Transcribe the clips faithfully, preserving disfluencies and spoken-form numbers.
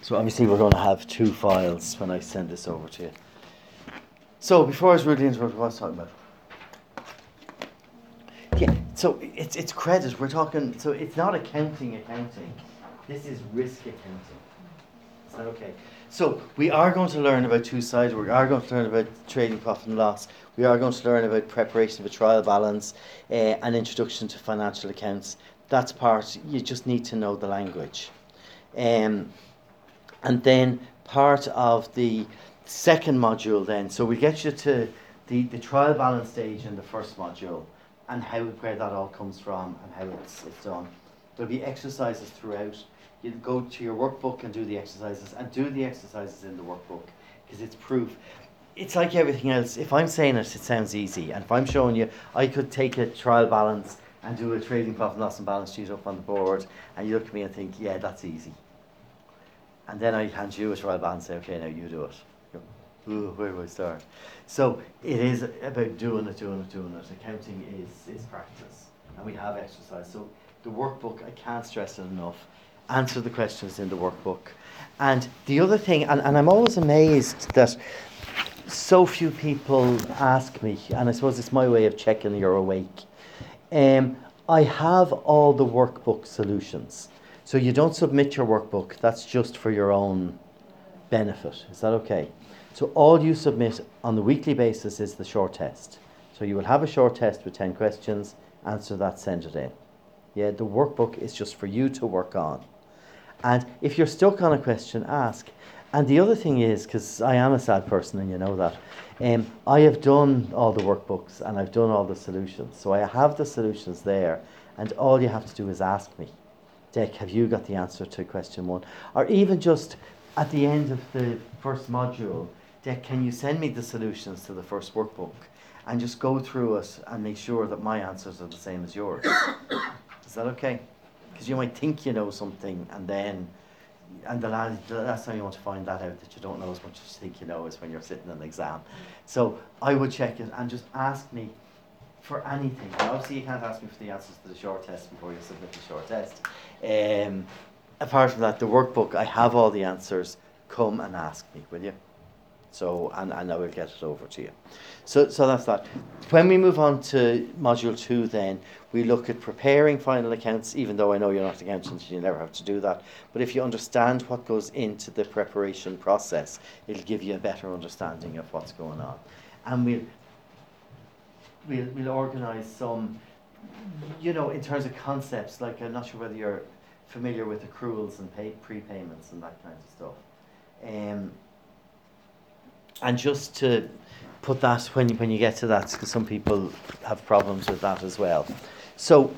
So obviously we're going to have two files when I send this over to you. So before I was really interrupted, what I was talking about? Yeah, so it's it's credit. We're talking, so it's not accounting accounting. This is risk accounting. Is that okay? So we are going to learn about two sides. We are going to learn about trading profit and loss. We are going to learn about preparation of a trial balance, uh, an introduction to financial accounts. That's part, you just need to know the language. Um, and then part of the second module then, so we get you to the, the trial balance stage in the first module and how where that all comes from and how it's, it's done. There'll be exercises throughout. You go to your workbook and do the exercises, and do the exercises in the workbook because it's proof. It's like everything else. If I'm saying it, it sounds easy, and if I'm showing you, I could take a trial balance and do a trading profit and loss and balance sheet up on the board, and you look at me and think, yeah, that's easy. And then I hand you a trial balance and say, okay, now you do it. You go, ooh, where do I start? So it is about doing it, doing it, doing it. Accounting is, is practice, and we have exercise. So the workbook, I can't stress it enough. Answer the questions in the workbook. And the other thing, and, and I'm always amazed that so few people ask me, and I suppose it's my way of checking you're awake. Um, I have all the workbook solutions. So you don't submit your workbook, that's just for your own benefit. Is that okay? So all you submit on the weekly basis is the short test. So you will have a short test with ten questions, answer that, send it in. Yeah, the workbook is just for you to work on. And if you're stuck on a question, ask. And the other thing is, because I am a sad person and you know that, um, I have done all the workbooks and I've done all the solutions. So I have the solutions there, and all you have to do is ask me, Dick, have you got the answer to question one? Or even just at the end of the first module, Dick, can you send me the solutions to the first workbook? And just go through it and make sure that my answers are the same as yours. Is that okay? Because you might think you know something, and then, and the last, the last time you want to find that out that you don't know as much as you think you know is when you're sitting in an exam. So I would check it and just ask me for anything. And obviously you can't ask me for the answers to the short test before you submit the short test. Um, apart from that, the workbook, I have all the answers. Come and ask me, will you? So, and, and I will get it over to you. So, so that's that. When we move on to module two then, we look at preparing final accounts, even though I know you're not accountants, you never have to do that. But if you understand what goes into the preparation process, it'll give you a better understanding of what's going on. And we'll, we'll, we'll organise some, you know, in terms of concepts, like I'm not sure whether you're familiar with accruals and pay, prepayments and that kind of stuff. Um, And just to put that when you, when you get to that, because some people have problems with that as well. So,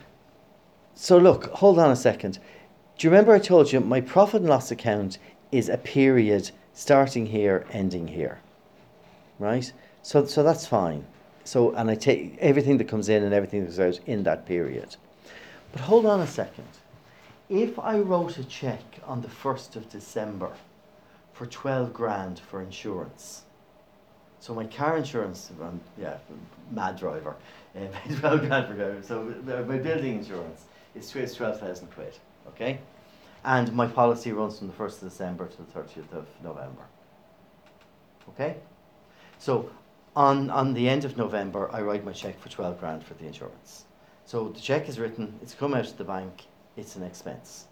so look, hold on a second. Do you remember I told you my profit and loss account is a period starting here, ending here, right? So, so that's fine. So, and I take everything that comes in and everything that goes out in that period. But hold on a second. If I wrote a check on the first of December for twelve grand for insurance. So my car insurance, um, yeah, mad driver, uh, twelve grand for car. So my building insurance is twelve thousand quid, okay? And my policy runs from the first of December to the thirtieth of November, okay? So on, on the end of November, I write my check for twelve grand for the insurance. So the check is written, it's come out of the bank, it's an expense.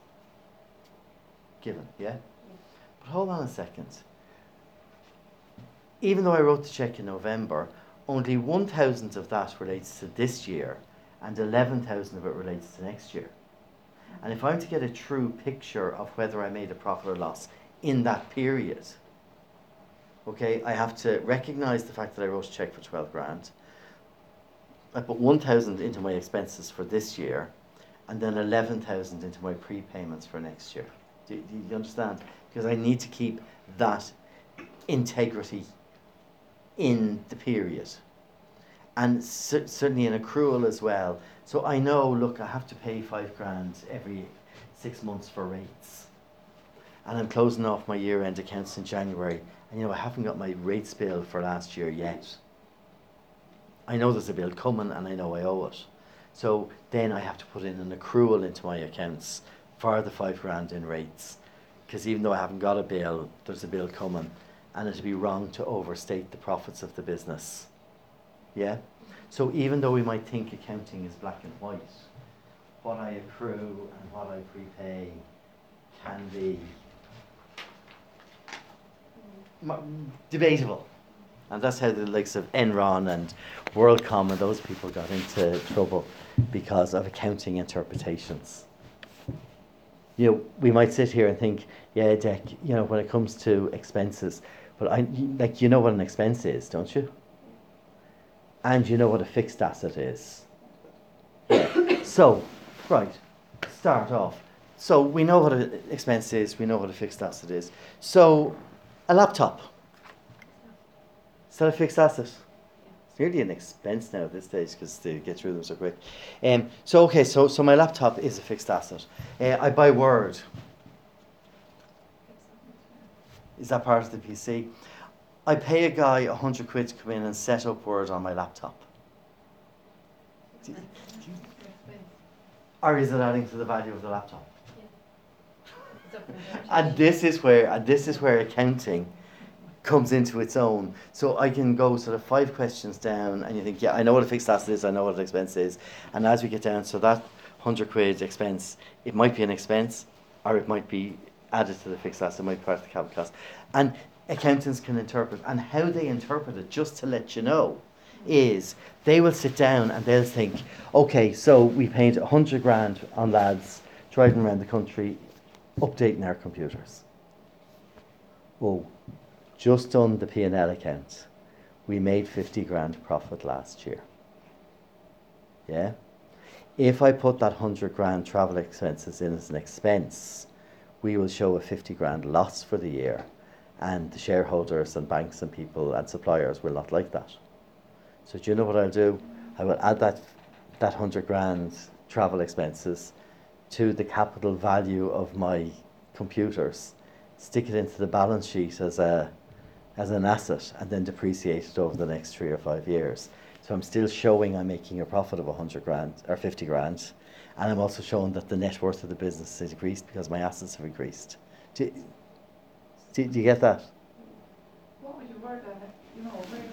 Given, yeah? But hold on a second. Even though I wrote the check in November, only one thousand of that relates to this year and eleven thousand of it relates to next year. And if I'm to get a true picture of whether I made a profit or loss in that period, okay, I have to recognise the fact that I wrote a check for twelve grand. I put one thousand into my expenses for this year and then eleven thousand into my prepayments for next year. Do, do you understand? Because I need to keep that integrity in the period. And c- certainly an accrual as well. So I know, look, I have to pay five grand every six months for rates. And I'm closing off my year-end accounts in January. And you know, I haven't got my rates bill for last year yet. I know there's a bill coming and I know I owe it. So then I have to put in an accrual into my accounts for the five grand in rates. because even though I haven't got a bill, there's a bill coming, and it'd be wrong to overstate the profits of the business. Yeah? So even though we might think accounting is black and white, what I accrue and what I prepay can be m- debatable. And that's how the likes of Enron and WorldCom and those people got into trouble because of accounting interpretations. You know, we might sit here and think, yeah, Dec, you know, when it comes to expenses, but I, like, you know what an expense is, don't you? And you know what a fixed asset is. Yeah. So, right, start off. So we know what an expense is, we know what a fixed asset is. So, a laptop. Is that a fixed asset? It's nearly an expense now at this stage because they get through them so quick. Um, so, okay, so, so my laptop is a fixed asset. Uh, I buy Word. Is that part of the P C? I pay a guy a hundred quid to come in and set up Word on my laptop. Or is it adding to the value of the laptop? Yeah. And this is where and this is where accounting comes into its own. So I can go sort of five questions down, and you think, yeah, I know what a fixed asset is, I know what an expense is, and as we get down, so that hundred quid expense, it might be an expense, or it might be added to the fixed asset, it might be part of the capital cost, and accountants can interpret, and how they interpret it, just to let you know, is they will sit down and they'll think, okay, so we paid a hundred grand on lads driving around the country updating our computers. Oh, just on the P and L account, we made fifty grand profit last year. Yeah? If I put that hundred grand travel expenses in as an expense, we will show a fifty grand loss for the year, and the shareholders and banks and people and suppliers will not like that. So do you know what I'll do? I will add that that hundred grand travel expenses to the capital value of my computers, stick it into the balance sheet as a as an asset, and then depreciate it over the next three or five years. So I'm still showing I'm making a profit of a hundred grand or fifty grand, and I'm also showing that the net worth of the business has increased because my assets have increased. Do, do, do you get that? What would you word on it? You know, where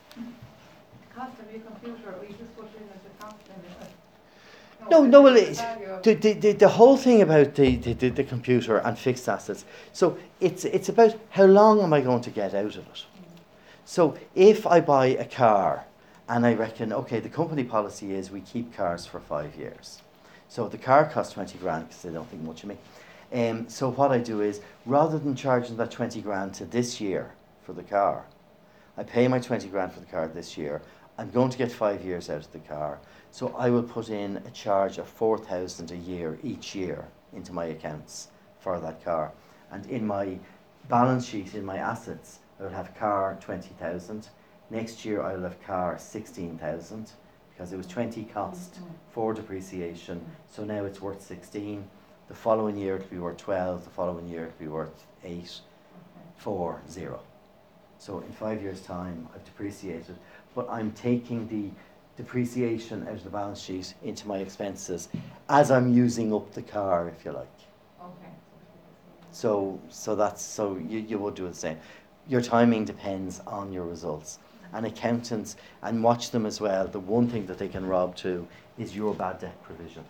the cost of your computer, or you just put in as a cost in it? No, no, well, it, the, the, the, the whole thing about the, the, the computer and fixed assets, so it's, it's about how long am I going to get out of it. Mm. So if I buy a car and I reckon, okay, the company policy is we keep cars for five years. So the car costs twenty grand because they don't think much of me. Um, so what I do is, rather than charging that twenty grand to this year for the car, I pay my twenty grand for the car this year. I'm going to get five years out of the car. So I will put in a charge of four thousand a year each year into my accounts for that car. And in my balance sheet, in my assets, I will have car twenty thousand. Next year I will have car sixteen thousand because it was twenty cost for depreciation. So now it's worth sixteen. The following year it'll be worth twelve. The following year it'll be worth eight, four, zero. So in five years' time I've depreciated, but I'm taking the depreciation out of the balance sheet into my expenses as I'm using up the car, if you like. Okay. So, so that's so you, you would do the same. Your timing depends on your results, and accountants, and watch them as well. The one thing that they can rob too is your bad debt provision.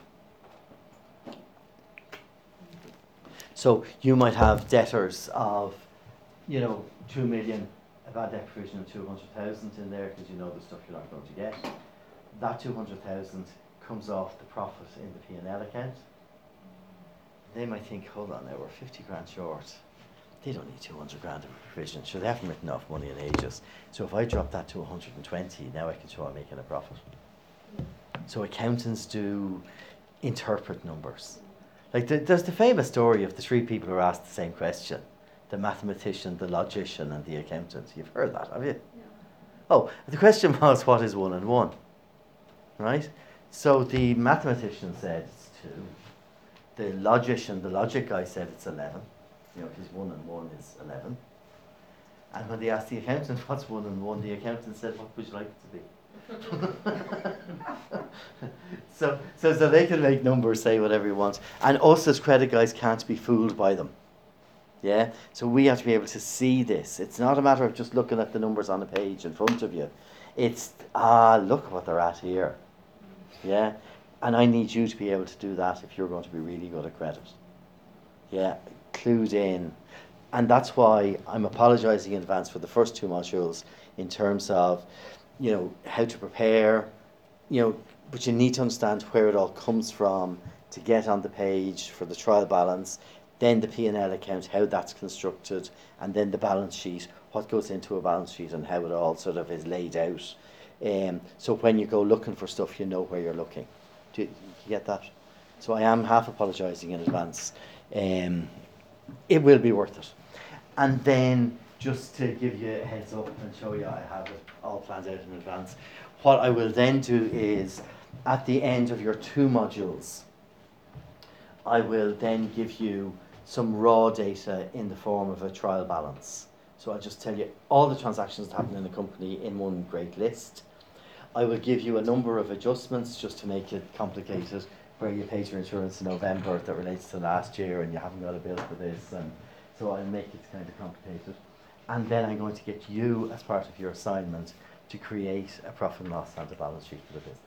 So you might have debtors of, you know, two million, a bad debt provision of two hundred thousand in there because you know the stuff you're not going to get. That two hundred thousand comes off the profit in the P and L account. They might think, hold on now, we're fifty grand short. They don't need two hundred grand of provision. Sure, they haven't written off money in ages. So if I drop that to one hundred twenty, now I can show I'm making a profit. So accountants do interpret numbers. Like the, there's the famous story of the three people who are asked the same question. The mathematician, the logician, and the accountant. You've heard that, have you? Yeah. Oh, the question was, what is one and one? Right? So the mathematician said it's two. The logician, the logic guy said it's eleven. You know, because one and one is eleven. And when they asked the accountant what's one and one, the accountant said, what would you like it to be? so, so, so they can make numbers say whatever you want. And us as credit guys can't be fooled by them. Yeah, so we have to be able to see this. It's not a matter of just looking at the numbers on a page in front of you. It's, ah, look what they're at here. Yeah, and I need you to be able to do that if you're going to be really good at credit. Yeah, clued in. And that's why I'm apologising in advance for the first two modules in terms of, you know, how to prepare, you know, but you need to understand where it all comes from to get on the page for the trial balance, then the P and L account, how that's constructed, and then the balance sheet, what goes into a balance sheet and how it all sort of is laid out. Um, so when you go looking for stuff, you know where you're looking. Do you, do you get that? So I am half apologising in advance. Um, it will be worth it. And then, just to give you a heads up and show you I have it all planned out in advance, what I will then do is, at the end of your two modules, I will then give you some raw data in the form of a trial balance. So I'll just tell you all the transactions that happen in the company in one great list. I will give you a number of adjustments just to make it complicated, where you paid your insurance in November that relates to last year and you haven't got a bill for this, and so I'll make it kind of complicated. And then I'm going to get you, as part of your assignment, to create a profit and loss and a balance sheet for the business.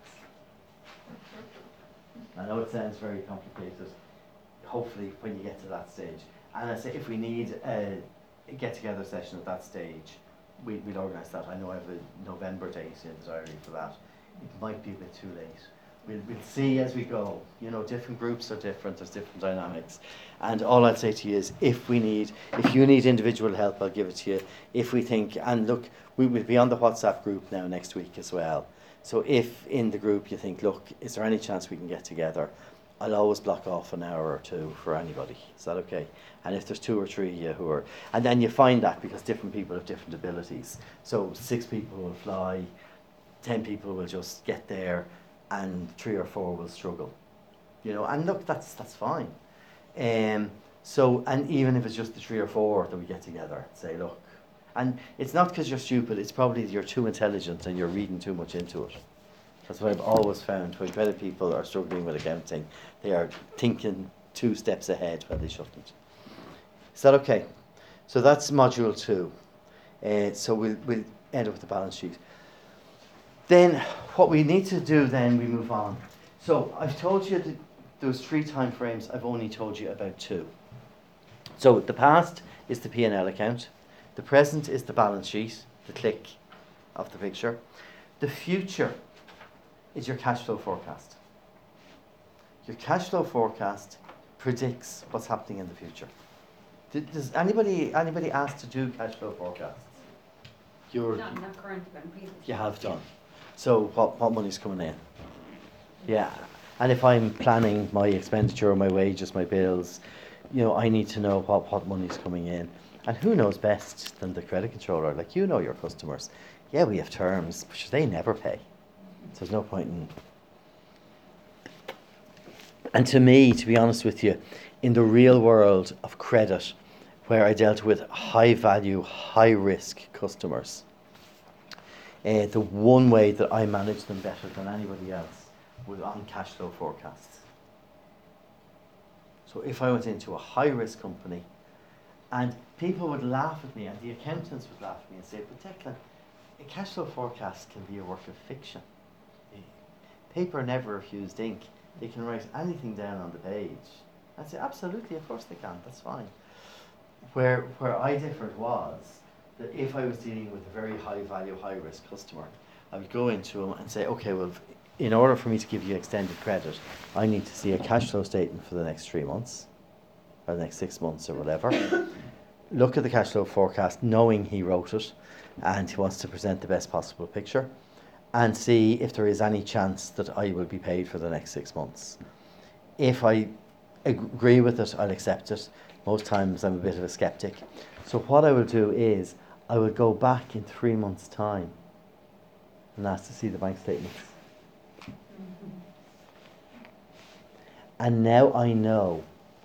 I know it sounds very complicated, hopefully when you get to that stage. And I say if we need a, a get-together session at that stage, we, we'll organise that. I know I have a November date in the diary for that. It might be a bit too late. We'll, we'll see as we go. You know, different groups are different, there's different dynamics. And all I'd say to you is, if we need, if you need individual help, I'll give it to you. If we think, and look, we will be on the WhatsApp group now next week as well. So if in the group you think, look, is there any chance we can get together? I'll always block off an hour or two for anybody. Is that okay? And if there's two or three of you who are, and then you find that because different people have different abilities. So six people will fly, ten people will just get there, and three or four will struggle. You know, and look, that's that's fine. Um, so, and even if it's just the three or four that we get together, say, look, and it's not because you're stupid, it's probably you're too intelligent and you're reading too much into it. That's what I've always found. When credit people are struggling with accounting, they are thinking two steps ahead when they shouldn't. Is that okay? So that's module two. Uh, so we'll, we'll end up with the balance sheet. Then what we need to do then, we move on. So I've told you that those three time frames, I've only told you about two. So the past is the P and L account. The present is the balance sheet, the click of the picture. The future is your cash flow forecast. Your cash flow forecast predicts what's happening in the future. Did, does anybody anybody ask to do cash flow forecasts? You're, Not, not current, but previous. you have done. So what, what money's coming in? Yeah. And if I'm planning my expenditure, my wages, my bills, you know, I need to know what, what money's coming in. And who knows best than the credit controller? Like, you know your customers. Yeah, we have terms, but they never pay. So there's no point in... And to me, to be honest with you, in the real world of credit, where I dealt with high value, high risk customers, uh, the one way that I managed them better than anybody else was on cash flow forecasts. So if I went into a high risk company, and people would laugh at me, and the accountants would laugh at me and say, but Declan, a cash flow forecast can be a work of fiction. Paper never refused ink. They can write anything down on the page. I'd say, absolutely, of course they can, that's fine. Where, where I differed was that if I was dealing with a very high value, high risk customer, I would go into them and say, okay, well, in order for me to give you extended credit, I need to see a cash flow statement for the next three months, or the next six months or whatever. Look at the cash flow forecast, knowing he wrote it, and he wants to present the best possible picture, and see if there is any chance that I will be paid for the next six months. If I agree with it, I'll accept it. Most times I'm a bit of a skeptic. So what I will do is, I will go back in three months' time and ask to see the bank statements. Mm-hmm. And now I know,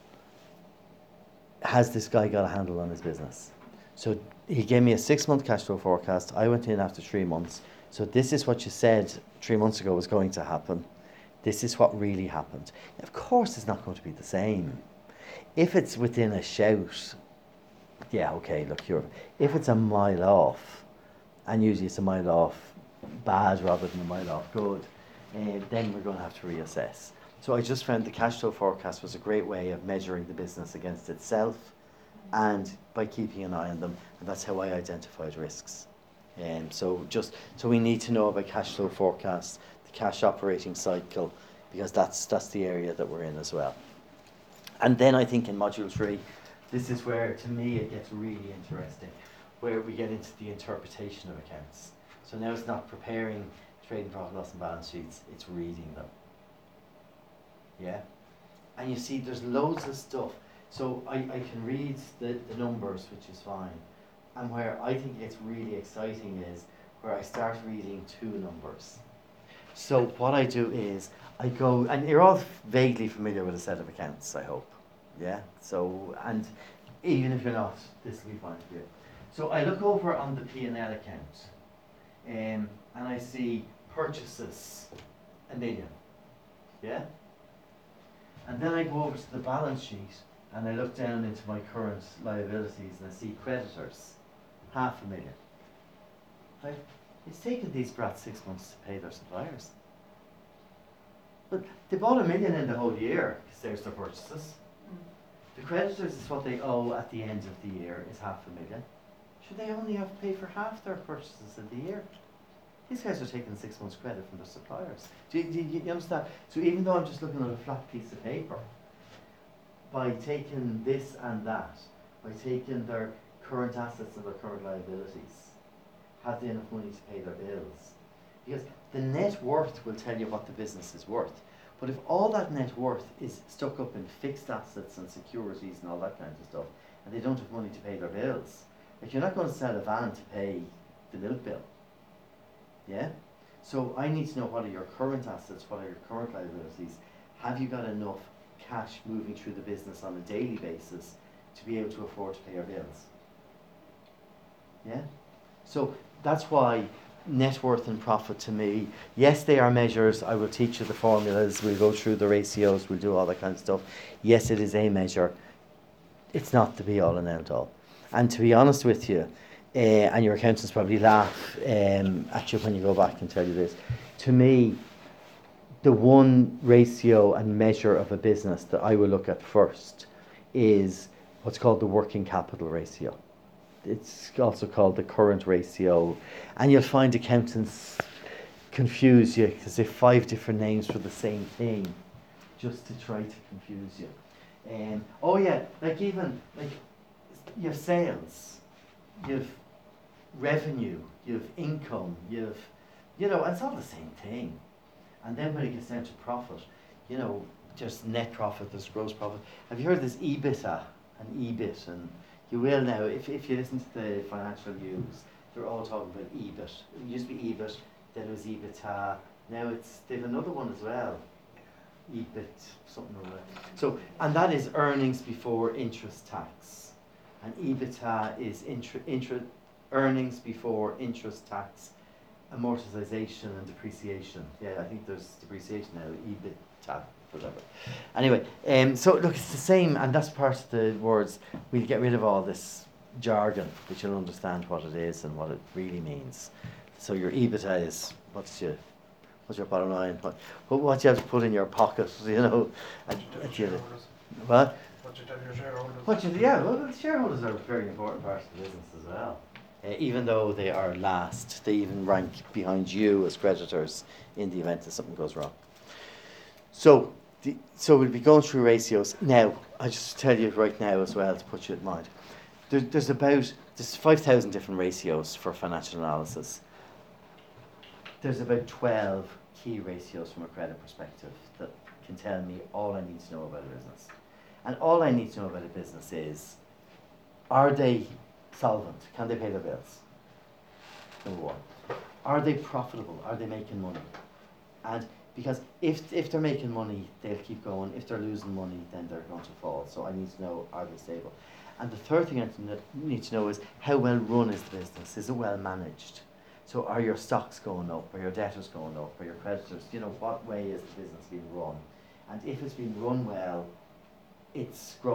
has this guy got a handle on his business? So he gave me a six-month cash flow forecast. I went in after three months. So this is what you said three months ago was going to happen. This is what really happened. Of course it's not going to be the same. If it's within a shout, yeah, okay, look, you're, if it's a mile off, and usually it's a mile off bad rather than a mile off good, uh, then we're going to have to reassess. So I just found the cash flow forecast was a great way of measuring the business against itself and by keeping an eye on them, and that's how I identified risks. Um, so just so we need to know about cash flow forecasts, the cash operating cycle, because that's that's the area that we're in as well. And then I think in module three, this is where to me it gets really interesting, where we get into the interpretation of accounts. So now it's not preparing trading profit loss and balance sheets, it's reading them. Yeah? And you see there's loads of stuff. So I, I can read the, the numbers, which is fine. And where I think it's really exciting is where I start reading two numbers. So what I do is I go, and you're all vaguely familiar with a set of accounts, I hope. Yeah? So, and even if you're not, this will be fine for you. So I look over on the P and L account, um, and I see purchases, a million. Yeah? And then I go over to the balance sheet, and I look down into my current liabilities, and I see creditors, half a million. Like, it's taken these brats six months to pay their suppliers. But they bought a million in the whole year, because there's their purchases. Mm. The creditors is what they owe at the end of the year, is half a million. Should they only have to pay for half their purchases in the year? These guys are taking six months credit from their suppliers. Do you, do you, you understand? So even though I'm just looking at a flat piece of paper, by taking this and that, by taking their current assets and their current liabilities, have they enough money to pay their bills? Because the net worth will tell you what the business is worth. But if all that net worth is stuck up in fixed assets and securities and all that kind of stuff, and they don't have money to pay their bills, like you're not going to sell a van to pay the milk bill. Yeah? So I need to know what are your current assets, what are your current liabilities, have you got enough cash moving through the business on a daily basis to be able to afford to pay your bills? Yeah? So that's why net worth and profit to me, yes, they are measures. I will teach you the formulas, we'll go through the ratios, we'll do all that kind of stuff. Yes, it is a measure. It's not the be all and end all. And to be honest with you, uh, and your accountants probably laugh um, at you when you go back and tell you this, to me, the one ratio and measure of a business that I will look at first is what's called the working capital ratio. It's also called the current ratio, and you'll find accountants confuse you because they have five different names for the same thing just to try to confuse you. Um, oh yeah, like even like you have sales, you have revenue, you have income, you have, you know, it's all the same thing. And then when it gets down to profit, you know, just net profit, there's gross profit. Have you heard this EBITDA and E B I T? And you will now, if, if you listen to the financial news, they're all talking about E B I T. It used to be E B I T, then it was EBITDA, now it's, they've another one as well. E B I T, something like that. So, and that is earnings before interest tax. And EBITDA is intra, intra, earnings before interest tax, amortization and depreciation. Yeah, I think there's depreciation now, EBITDA, whatever. Anyway, um, so look, it's the same, and that's part of the words. We'll get rid of all this jargon, but you'll understand what it is and what it really means. So your EBITDA is, what's your, what's your bottom line? What, what you have to put in your pocket, you know. At, at your, what? What you tell your shareholders. What you, yeah, well, the shareholders are a very important part of the business as well. Uh, even though they are last, they even rank behind you as creditors in the event that something goes wrong. So, the, so we'll be going through ratios. Now, I just tell you right now as well to put you in mind. There, there's about, there's five thousand different ratios for financial analysis. There's about twelve key ratios from a credit perspective that can tell me all I need to know about a business. And all I need to know about a business is, are they solvent? Can they pay their bills? Number one. Are they profitable? Are they making money? And because if if they're making money, they'll keep going. If they're losing money, then they're going to fall. So I need to know, are they stable? And the third thing I need to know is, how well run is the business? Is it well managed? So are your stocks going up? Are your debtors going up? Are your creditors? You know, what way is the business being run? And if it's being run well, it's growing.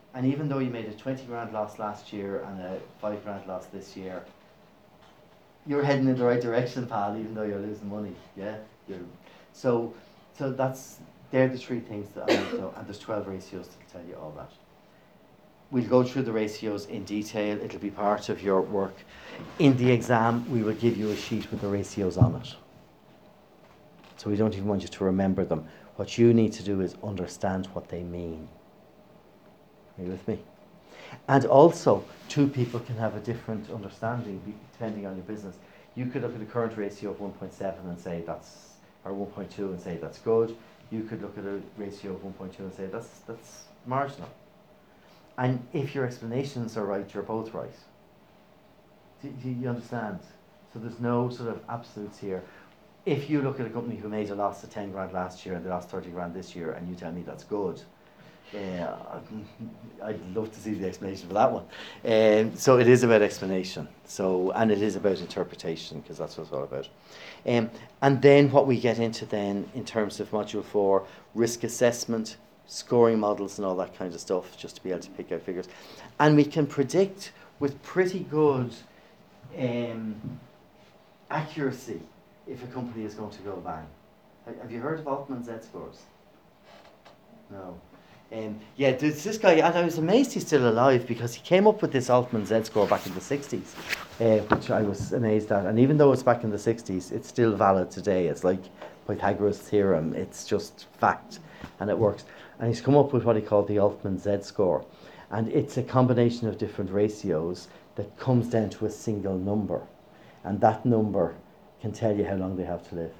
And even though you made a twenty grand loss last year and a five grand loss this year, you're heading in the right direction, pal, even though you're losing money. Yeah? You're, so so that's, they're the three things that I want to know, and there's twelve ratios to tell you all that. We'll go through the ratios in detail. It'll be part of your work. In the exam, we will give you a sheet with the ratios on it. So we don't even want you to remember them. What you need to do is understand what they mean. Are you with me? And also, two people can have a different understanding depending on your business. You could look at a current ratio of one point seven and say that's, or one point two and say that's good. You could look at a ratio of one point two and say that's that's marginal. And if your explanations are right, you're both right. Do, do you understand? So there's no sort of absolutes here. If you look at a company who made a loss of ten grand last year and they lost thirty grand this year, and you tell me that's good, uh, I'd love to see the explanation for that one. Um, so it is about explanation. So and it is about interpretation, because that's what it's all about. Um, and then what we get into then in terms of module four, risk assessment, scoring models and all that kind of stuff, just to be able to pick out figures. And we can predict with pretty good um, accuracy if a company is going to go bang. Have you heard of Altman Z-scores? No. Um, yeah, there's this guy, and I was amazed he's still alive, because he came up with this Altman Z-score back in the sixties, uh, which I was amazed at. And even though it's back in the sixties, it's still valid today. It's like Pythagoras' theorem. It's just fact, and it works. And he's come up with what he called the Altman Z-score. And it's a combination of different ratios that comes down to a single number. And that number can tell you how long they have to live.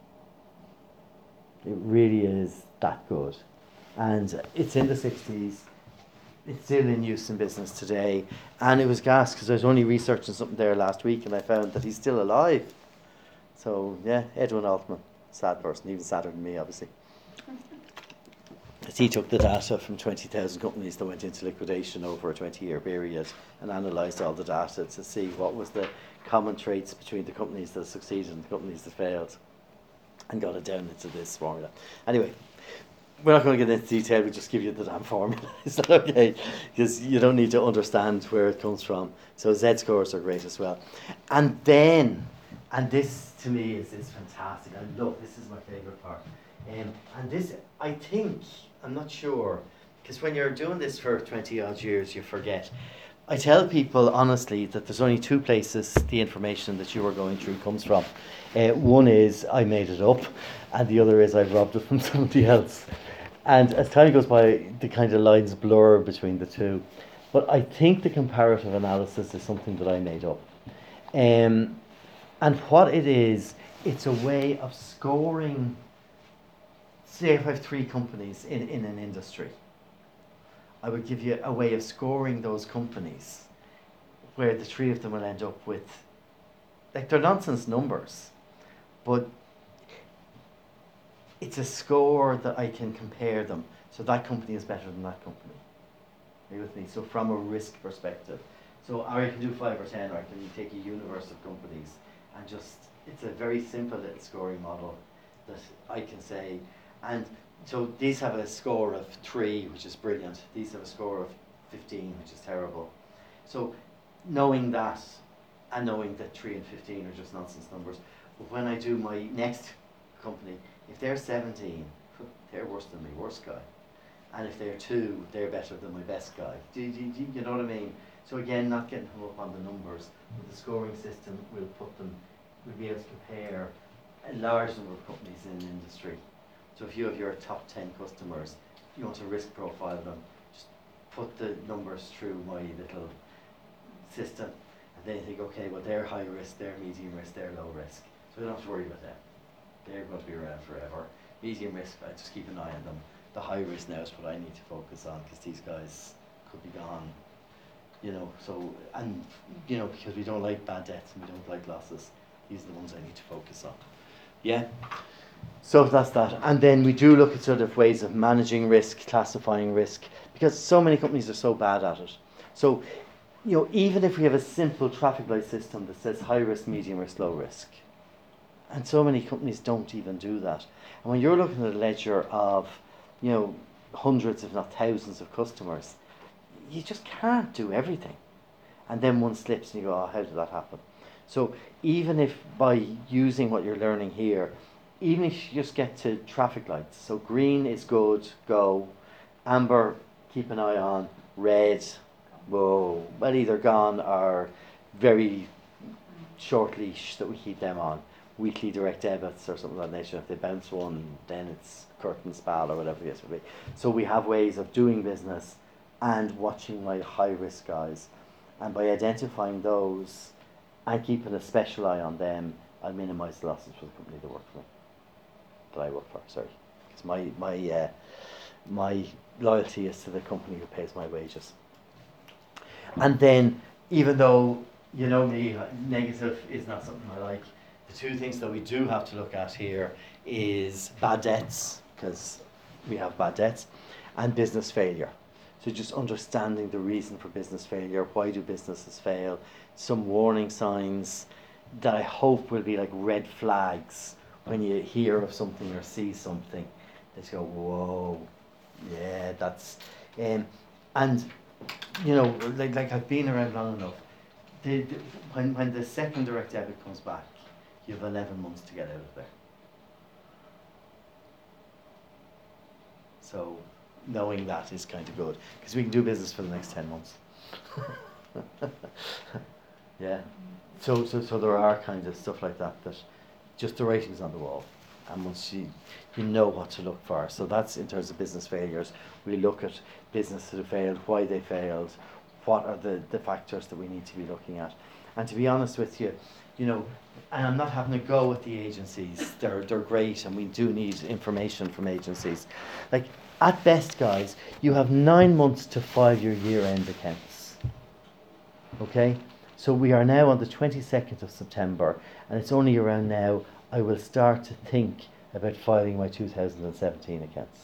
It really is that good. And it's in the sixties. It's still in use in business today. And it was gas, because I was only researching something there last week and I found that he's still alive. So, yeah, Edwin Altman, sad person, even sadder than me, obviously. He took the data from twenty thousand companies that went into liquidation over a twenty-year period and analysed all the data to see what was the common traits between the companies that succeeded and the companies that failed, and got it down into this formula. Anyway, we're not going to get into detail, we'll just give you the damn formula. Is that okay? Because you don't need to understand where it comes from. So Z-scores are great as well. And then, and this to me is, is fantastic. I love, this is my favourite part. Um, and this, I think, I'm not sure, because when you're doing this for twenty odd years, you forget. I tell people honestly that there's only two places the information that you are going through comes from. Uh, one is I made it up, and the other is I've robbed it from somebody else. And as time goes by, the kind of lines blur between the two. But I think the comparative analysis is something that I made up. Um, and what it is, it's a way of scoring. Say if I have three companies in, in an industry, I would give you a way of scoring those companies where the three of them will end up with, like, they're nonsense numbers, but it's a score that I can compare them. So that company is better than that company. Are you with me? So from a risk perspective. So or I can do five or ten, or I can take a universe of companies and just, it's a very simple little scoring model that I can say. And so these have a score of three, which is brilliant. These have a score of fifteen, which is terrible. So knowing that, and knowing that three and fifteen are just nonsense numbers, but when I do my next company, if they're seventeen, they're worse than my worst guy. And if they're two, they're better than my best guy. Do, do, do you know what I mean? So again, not getting hung up on the numbers, but the scoring system will put them, we'll be able to compare a large number of companies in the industry. So if you have your top ten customers, you want to risk profile them, just put the numbers through my little system, and then you think, okay, well, they're high risk, they're medium risk, they're low risk. So we don't have to worry about them. They're going to be around forever. Medium risk, I just keep an eye on them. The high risk now is what I need to focus on, because these guys could be gone. You know, so, and, you know, because we don't like bad debts and we don't like losses, these are the ones I need to focus on. Yeah? So that's that. And then we do look at sort of ways of managing risk, classifying risk, because so many companies are so bad at it. So, you know, even if we have a simple traffic light system that says high risk, medium risk, low risk, and so many companies don't even do that. And when you're looking at a ledger of, you know, hundreds if not thousands of customers, you just can't do everything. And then one slips and you go, oh, how did that happen? So even if by using what you're learning here, even if you just get to traffic lights, so green is good, go, amber, keep an eye on, red, whoa, well either gone or very short leash that we keep them on, weekly direct debits or something of that nature. If they bounce one, then it's curtain spal or whatever the case may be. So we have ways of doing business and watching my high risk guys, and by identifying those and keeping a special eye on them, I minimise the losses for the company that work for me, that I work for. Sorry, because my my uh, my loyalty is to the company who pays my wages. And then, even though you know me, negative is not something I like. The two things that we do have to look at here is bad debts, because we have bad debts, and business failure. So just understanding the reason for business failure, why do businesses fail, some warning signs that I hope will be like red flags when you hear of something or see something. They go, whoa, yeah, that's, um, and you know, like like I've been around long enough. The, the, when when the second direct debit comes back, you have eleven months to get out of there. So knowing that is kind of good, because we can do business for the next ten months. Yeah. So, so so there are kind of stuff like that, that just the writing's on the wall, and once you you know what to look for. So that's in terms of business failures. We look at businesses that failed, why they failed, what are the, the factors that we need to be looking at. And to be honest with you, you know, and I'm not having a go at the agencies. They're they're great, and we do need information from agencies. Like at best, guys, you have nine months to file your year-end accounts. Okay, so we are now on the twenty-second of September, and it's only around now I will start to think about filing my two thousand seventeen accounts.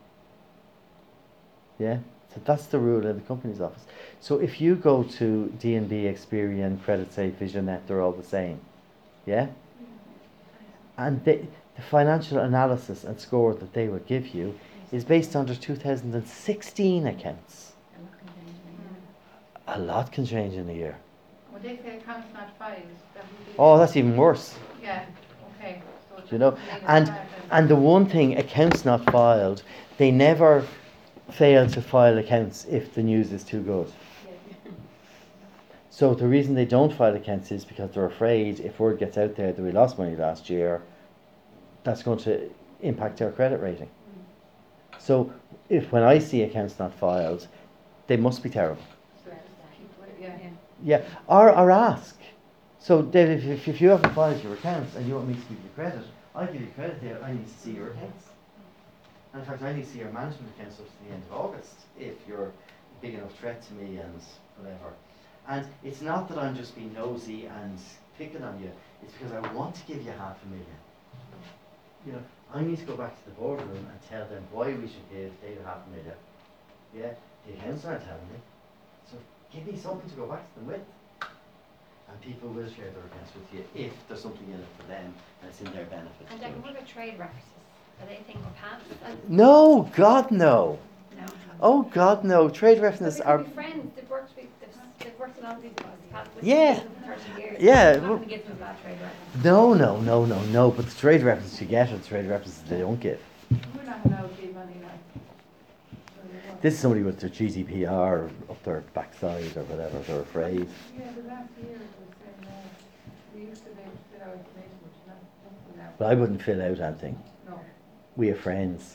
Yeah, so that's the rule in the company's office. So if you go to D N B, Experian, CreditSafe, VisionNet, they're all the same. Yeah? And they, the financial analysis and score that they will give you is based on their two thousand sixteen accounts. A lot can change in a year. When they say accounts not filed, that would be... Oh, that's even worse. Yeah, okay. So You know, and and the one thing, accounts not filed, they never fail to file accounts if the news is too good. So the reason they don't file accounts is because they're afraid if word gets out there that we lost money last year, that's going to impact our credit rating. So if when I see accounts not filed, they must be terrible. Yeah. Yeah, or, or ask. So David, if, if you haven't filed your accounts and you want me to give you credit, I'll give you credit there. I need to see your accounts. And in fact, I need to see your management accounts up to the end of August if you're a big enough threat to me and whatever. And it's not that I'm just being nosy and picking on you. It's because I want to give you half a million. You know, I need to go back to the boardroom and tell them why we should give David half a million. Yeah, the accounts aren't telling me. So give me something to go back to them with. And people will share their accounts with you if there's something in it for them and it's in their benefit. And like, what about trade references? Are they a thing we're past? No, God no. No. Oh God no. Trade references So they are. could be friends. They've worked with. They've, they've worked in all these with Yeah. them for thirty years. Yeah, You're not well- going to give them a bad trade reference. No, no, no, no, no. But the trade references you get are the trade references they don't give. We're not allowed to give money like. So you won't. This is somebody with their G D P R up their backside or whatever. They're afraid. Yeah, the last year it was saying, uh, we used to be able to fill out information, which is not, not now. But I wouldn't fill out anything. No. We have friends,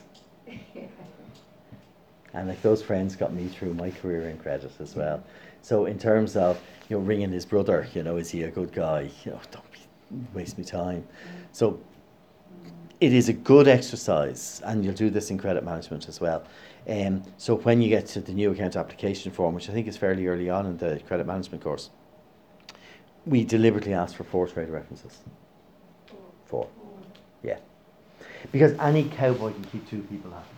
and like those friends got me through my career in credit as well. So in terms of, you know, ringing his brother, you know, is he a good guy? You know, don't be, waste my time. So it is a good exercise, and you'll do this in credit management as well. Um, so when you get to the new account application form, which I think is fairly early on in the credit management course, we deliberately ask for four trade references. Four, yeah. Because any cowboy can keep two people happy.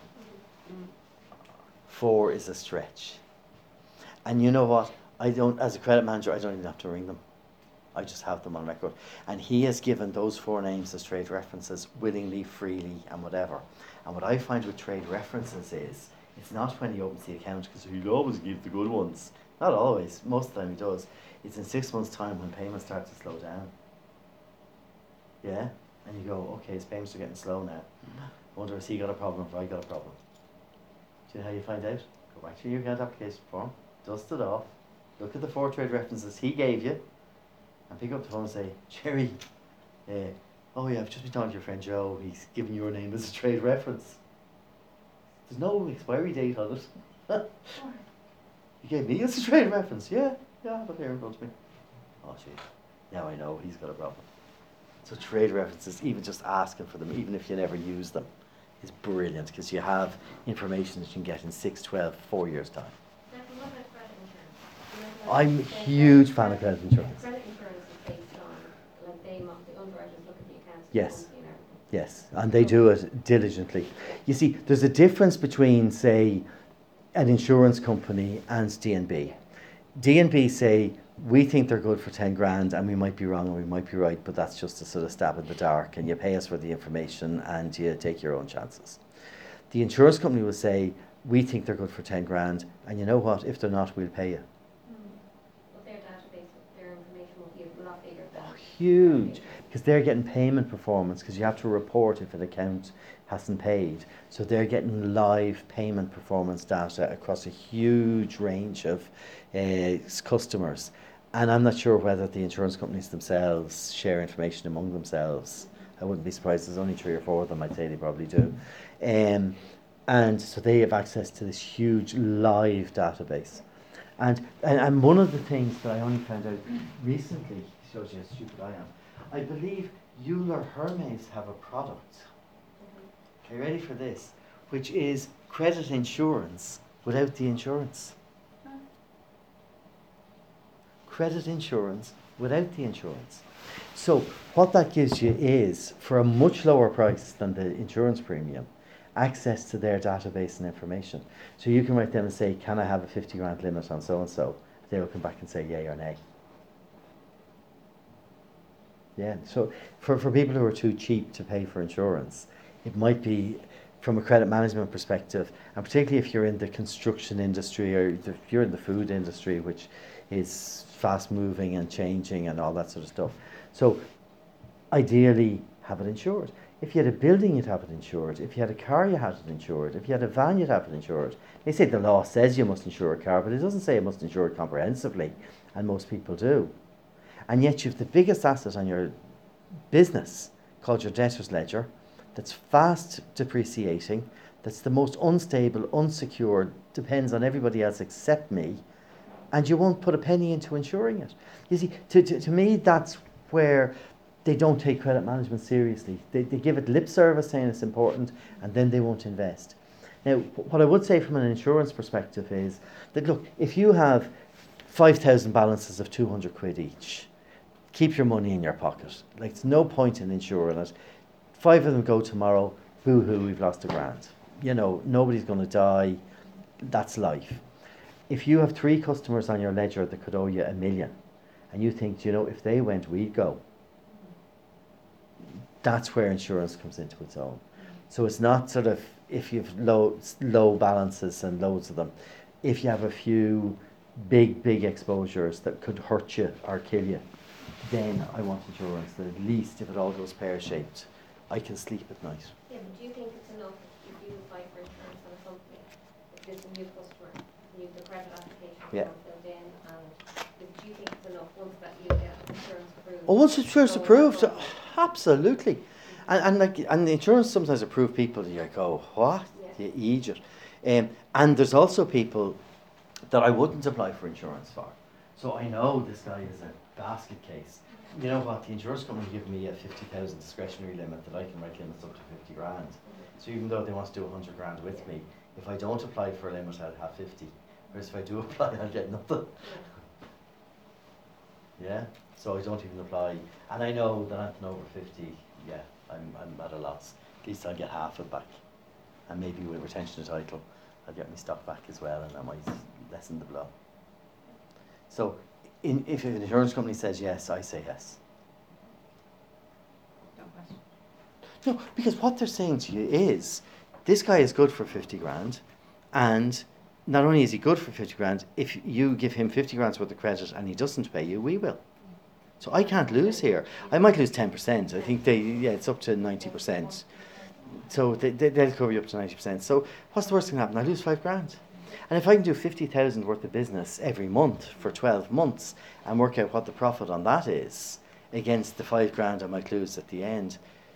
Four is a stretch. And you know what? I don't, as a credit manager, I don't even have to ring them. I just have them on record. And he has given those four names as trade references willingly, freely, and whatever. And what I find with trade references is, It's not when he opens the account, because he'll always give the good ones. Not always, most of the time he does. It's in six months' time when payments start to slow down. Yeah? And you go, okay, his payments are getting slow now. I wonder, has he got a problem or have I got a problem? Do you know how you find out? Go back to your account application form, dust it off, look at the four trade references he gave you, and pick up the phone and say, Jerry, uh, oh yeah, I've just been talking to your friend Joe, he's given your name as a trade reference. There's no expiry date on it. You gave me as a trade reference, yeah, yeah, I have it here in front of me. Oh gee, now I know he's got a problem. So trade references, even just asking for them, even if you never use them, is brilliant, because you have information that you can get in six, twelve, four years time. Now, what about credit insurance? You know, I'm a like, huge fan of credit insurance. Credit insurance is based on, like, they, mo- the underwriters look at the accounts of the Yes. company and everything. Yes, and they do it diligently. You see, there's a difference between, say, an insurance company and D and B. D and B say, we think they're good for ten grand and we might be wrong and we might be right, but that's just a sort of stab in the dark, and you pay us for the information and you take your own chances. The insurance company will say, we think they're good for ten grand, and you know what, if they're not, we'll pay you. But their database, their information will be a lot bigger than. Oh, huge, because they're getting payment performance, because you have to report if an account hasn't paid. So they're getting live payment performance data across a huge range of uh, customers. And I'm not sure whether the insurance companies themselves share information among themselves. I wouldn't be surprised, there's only three or four of them, I'd say they probably do. Um, and so they have access to this huge live database. And, and, and one of the things that I only found out recently, shows you how stupid I am, I believe Euler Hermes have a product. Are you ready for this? Which is credit insurance without the insurance. Credit insurance without the insurance. So what that gives you is, for a much lower price than the insurance premium, access to their database and information. So you can write them and say, can I have a fifty grand limit on so-and-so? They will come back and say yay or nay. Yeah, so for, for people who are too cheap to pay for insurance, it might be, from a credit management perspective, and particularly if you're in the construction industry or if you're in the food industry, which is fast moving and changing and all that sort of stuff. So ideally have it insured. If you had a building, you'd have it insured. If you had a car, you had it insured. If you had a van, you'd have it insured. They say the law says you must insure a car, but it doesn't say you must insure it comprehensively, and most people do. And yet you have the biggest asset on your business, called your debtor's ledger, that's fast depreciating, that's the most unstable, unsecured, depends on everybody else except me, and you won't put a penny into insuring it. You see, to, to, to me, that's where they don't take credit management seriously. They, they give it lip service saying it's important, and then they won't invest. Now, what I would say from an insurance perspective is that, look, if you have five thousand balances of two hundred quid each, keep your money in your pocket. Like, there's no point in insuring it. Five of them go tomorrow, boo-hoo, we've lost a grand. You know, nobody's going to die. That's life. If you have three customers on your ledger that could owe you a million, and you think, you know, if they went, we'd go. That's where insurance comes into its own. So it's not sort of, if you've low, low balances and loads of them, if you have a few big, big exposures that could hurt you or kill you, then I want insurance that at least if it all goes pear-shaped, I can sleep at night. Yeah, but do you think it's enough if you apply for insurance on a company, if there's a new customer, you have the credit application Yeah. form filled in, and do you think it's enough once that you get insurance approved? Oh, once insurance go approved, on? absolutely. And, and like, and the insurance sometimes approve people, you go, what? Yeah. You idiot. Um, and there's also people that I wouldn't apply for insurance for. So I know this guy is a basket case. You know what, the insurance company give me a fifty thousand discretionary limit that I can write limits up to fifty grand. So even though they want to do one hundred grand with me, if I don't apply for a limit, I'll have fifty. Whereas if I do apply, I'll get nothing. Yeah, so I don't even apply. And I know that anything over fifty, yeah, I'm, I'm at a loss. At least I'll get half it back. And maybe with retention of title, I'll get my stock back as well, and that might lessen the blow. So in, if an insurance company says yes, I say yes. No question. No, because what they're saying to you is, this guy is good for fifty grand, And not only is he good for fifty grand, if you give him fifty grand's worth of credit and he doesn't pay you, we will. So I can't lose here. I might lose ten percent. I think they, yeah, it's up to ninety percent. So they, they, they'll cover you up to ninety percent. So what's the worst that can happen? I lose five grand. And if I can do fifty thousand worth of business every month for twelve months and work out what the profit on that is against the five grand I might lose at the end.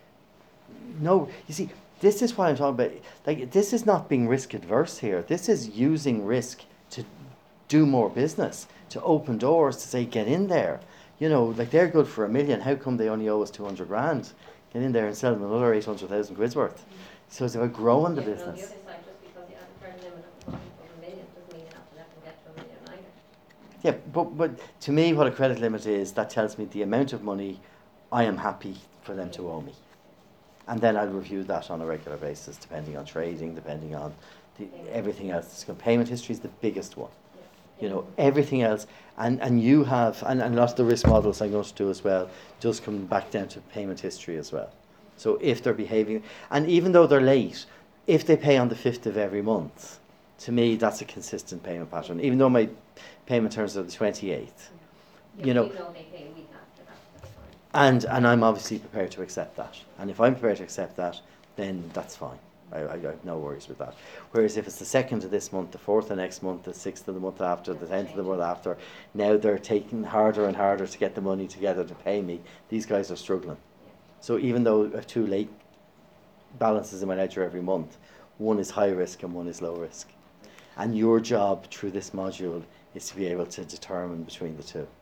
No, you see, this is what I'm talking about. Like, this is not being risk adverse here. This is using risk to do more business, to open doors, to say, get in there. You know, like, they're good for a million. How come they only owe us two hundred grand? Get in there and sell them another eight hundred thousand quid's worth. So it's about growing the Yeah, but on business. the other side, just because you have a credit limit of a million doesn't mean you have to let them get to a million either. Yeah, but, but to me, what a credit limit is, that tells me the amount of money I am happy for them to owe me. And then I'll review that on a regular basis, depending on trading, depending on the, everything else. Payment history is the biggest one. You know, everything else, and, and you have, and, and a lot of the risk models I'm going to do as well, does come back down to payment history as well. So if they're behaving, and even though they're late, if they pay on the fifth of every month, to me that's a consistent payment pattern. Even though my payment terms are the twenty-eighth, Yeah, you know, You know they pay a week after that, that's fine. and and I'm obviously prepared to accept that. And if I'm prepared to accept that, then that's fine. I, I, I have no worries with that. Whereas if it's the second of this month, the fourth of next month, the sixth of the month after, the tenth of the month after, now they're taking harder and harder to get the money together to pay me. These guys are struggling. So even though I have two late balances in my ledger every month, one is high risk and one is low risk. And your job through this module is to be able to determine between the two.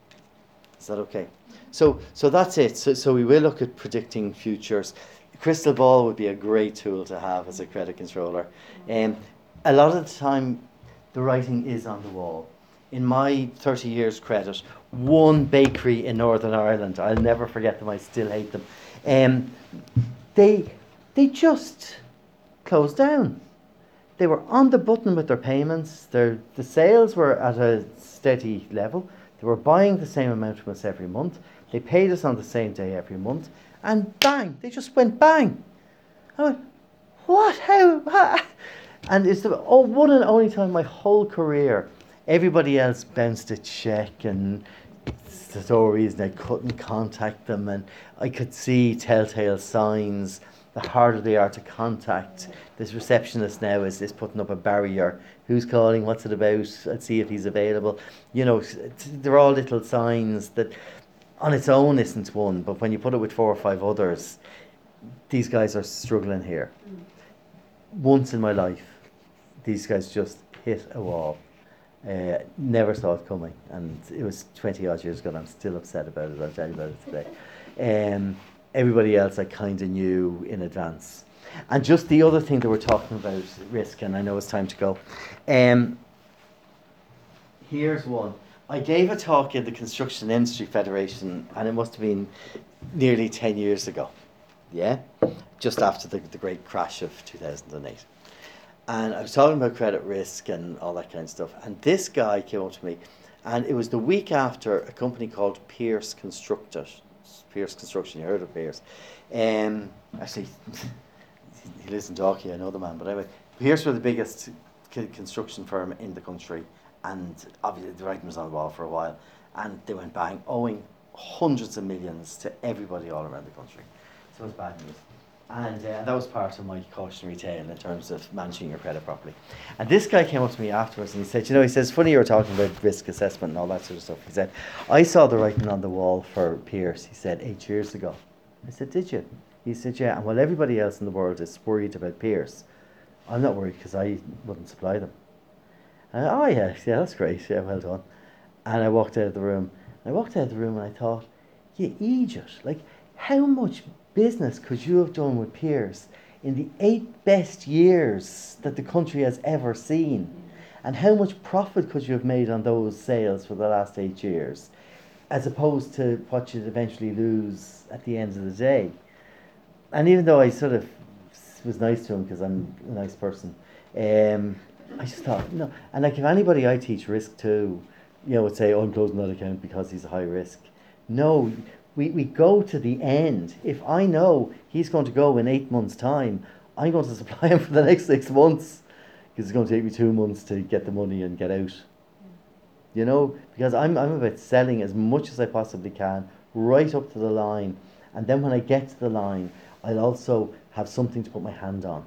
Is that okay? So so that's it. So, so we will look at predicting futures. Crystal ball would be a great tool to have as a credit controller. Um, a lot of the time, the writing is on the wall. In my thirty years credit, one bakery in Northern Ireland, I'll never forget them, I still hate them, um, they, they just closed down. They were on the button with their payments. Their, the sales were at a steady level. They were buying the same amount from us every month. They paid us on the same day every month. And bang, they just went bang. I went, what? How? How? And it's the oh, one and only time in my whole career, everybody else bounced a check and stories, and I couldn't contact them, and I could see telltale signs. The harder they are to contact. This receptionist now is, is putting up a barrier. Who's calling? What's it about? Let's see if he's available. You know, they're all little signs that on its own isn't one, but when you put it with four or five others, these guys are struggling here. Once in my life, these guys just hit a wall. Uh, never saw it coming, and it was twenty odd years ago, and I'm still upset about it. I'll tell you about it today. Um, everybody else I kind of knew in advance. And just the other thing that we're talking about, risk, and I know it's time to go. Um, here's one. I gave a talk in the Construction Industry Federation, and it must have been nearly ten years ago, yeah? Just after the, the great crash of two thousand eight. And I was talking about credit risk and all that kind of stuff. And this guy came up to me, and it was the week after a company called Pierce Constructed. Pierce Construction, you heard of Pierce. Um, actually, he lives in Dalkey, I know the man, but anyway, Pierce were the biggest c- construction firm in the country, and obviously the writing was on the wall for a while, and they went bang, owing hundreds of millions to everybody all around the country. So it was bad news. And uh, that was part of my cautionary tale in terms of managing your credit properly. And this guy came up to me afterwards and he said, you know, he says, funny you were talking about risk assessment and all that sort of stuff. He said, I saw the writing on the wall for Pierce, he said, eight years ago. I said, did you? He said, yeah, and while everybody else in the world is worried about Pierce, I'm not worried because I wouldn't supply them. And I, oh yeah, yeah, that's great, yeah, well done. And I walked out of the room. And I walked out of the room and I thought, you idiot, like how much business could you have done with Pierce in the eight best years that the country has ever seen? And how much profit could you have made on those sales for the last eight years, as opposed to what you'd eventually lose at the end of the day? And even though I sort of was nice to him because I'm a nice person, um, I just thought, no. And like if anybody I teach risk to, you know, would say, oh, I'm closing that account because he's a high risk. No. We, we go to the end. If I know he's going to go in eight months' time, I'm going to supply him for the next six months. because it's going to take me two months to get the money and get out. You know, because I'm, I'm about selling as much as I possibly can, right up to the line. And then when I get to the line, I'll also have something to put my hand on.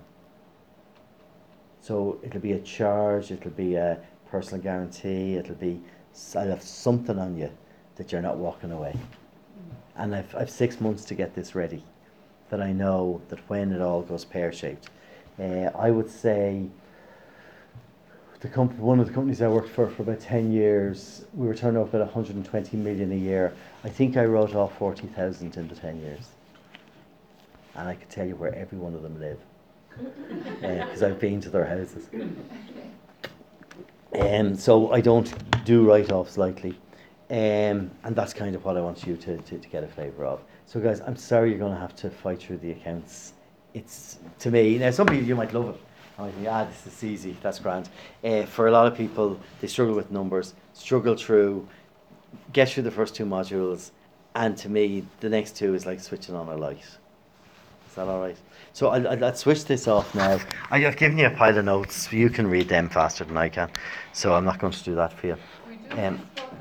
So it'll be a charge, it'll be a personal guarantee, it'll be, I'll have something on you that you're not walking away. And I've, I've six months to get this ready, that I know that when it all goes pear-shaped. Uh, I would say the comp- one of the companies I worked for for about ten years, we were turning up at one hundred twenty million a year. I think I wrote off forty thousand in the ten years. And I could tell you where every one of them live, because uh, I've been to their houses. Um, so I don't do write-offs lightly. Um, and that's kind of what I want you to, to, to get a flavour of. So guys, I'm sorry you're going to have to fight through the accounts. It's, to me, now some people, you might love it. I might think, ah, this is easy, that's grand. Uh, for a lot of people, they struggle with numbers, struggle through, get through the first two modules, and to me, the next two is like switching on a light. Is that all right? So I'll, I'll, I'll switch this off now. I- I've given you a pile of notes. You can read them faster than I can, so I'm not going to do that for you. We do Um, discuss